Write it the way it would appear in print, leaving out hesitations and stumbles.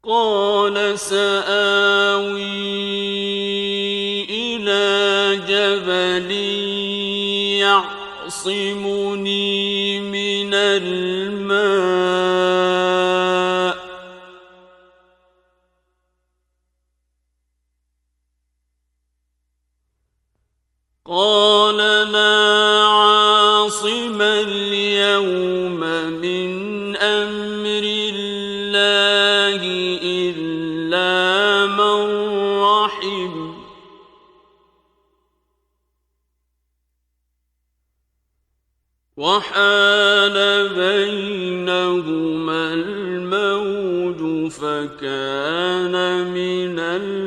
قال سآوي إلى جبل يعصمني من الماء قال لا عاصم اليوم من أمر الله إلا من رحم وحال بينهما الموج فكان من